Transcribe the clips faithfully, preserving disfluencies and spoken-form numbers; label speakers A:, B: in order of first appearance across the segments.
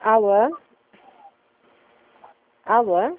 A: Alô? Alô?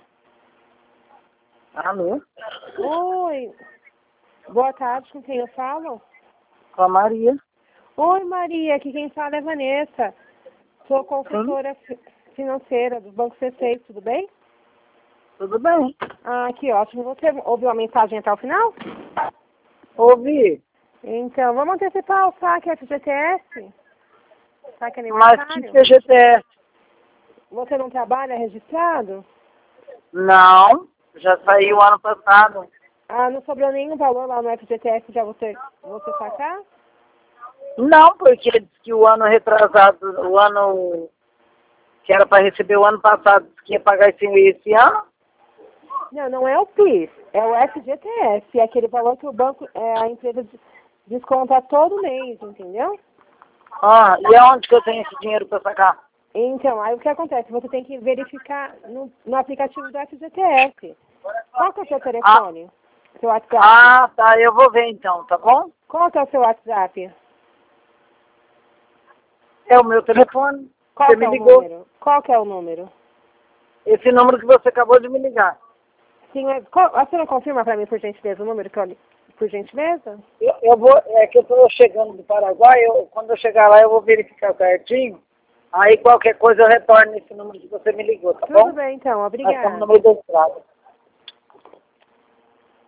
B: Alô?
A: Oi. Boa tarde, com quem eu falo?
B: Com a Maria.
A: Oi, Maria, aqui quem fala é Vanessa. Sou consultora fi- financeira do Banco C seis, tudo bem?
B: Tudo bem?
A: Ah, que ótimo. Você ouviu a mensagem até o final?
B: Ouvi.
A: Então, vamos antecipar o saque F G T S? Saque
B: Mas que
A: aniversário?
B: P G T S?
A: Você não trabalha registrado?
B: Não. Já saiu ano passado.
A: Ah, não sobrou nenhum valor lá no F G T S para você, você sacar?
B: Não, porque disse que o ano retrasado, o ano que era para receber o ano passado, disse que ia pagar esse, esse ano.
A: Não, não é o PIS, é o F G T S, é aquele valor que o banco, é, a empresa des- desconta todo mês, entendeu?
B: Ah, e aonde que eu tenho esse dinheiro para sacar?
A: Então, aí o que acontece? Você tem que verificar no, no aplicativo do F G T S. Qual que é o seu
B: Ah,
A: telefone? Seu WhatsApp?
B: ah, tá, eu vou ver então, tá bom?
A: Qual que é o seu WhatsApp?
B: É o meu telefone.
A: Qual
B: Você
A: que
B: me
A: é o
B: ligou.
A: número? Qual que é o número?
B: Esse número que você acabou de me ligar.
A: Sim, mas qual, você não confirma para mim, por gentileza, o número que eu li? Por gentileza?
B: Eu, eu vou, é que eu estou chegando do Paraguai, eu, quando eu chegar lá eu vou verificar certinho. Aí qualquer coisa eu retorno nesse número que você me ligou, tá
A: Tudo
B: bom?
A: bem, então.
B: Nós estamos no
A: Obrigada.
B: meio da estrada.